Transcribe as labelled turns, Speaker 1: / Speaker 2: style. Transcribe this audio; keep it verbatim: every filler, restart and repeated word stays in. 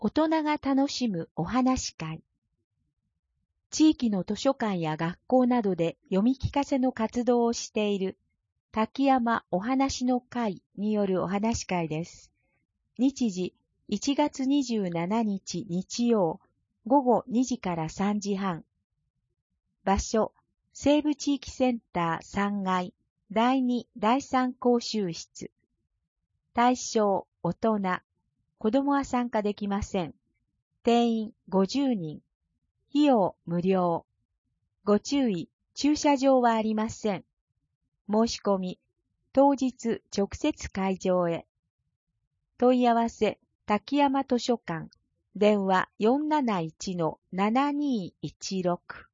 Speaker 1: 大人が楽しむお話会。地域の図書館や学校などで読み聞かせの活動をしている滝山お話の会によるお話会です。日時いちがつにじゅうしちにち日曜ごごにじからさんじはん。場所、西部地域センターさんがいだいにだいさん講習室。対象、大人。子供は参加できません。定員ごじゅうにん。費用無料。ご注意、駐車場はありません。申し込み、当日直接会場へ。問い合わせ、滝山図書館。電話 よんなないちのななにいいちろく。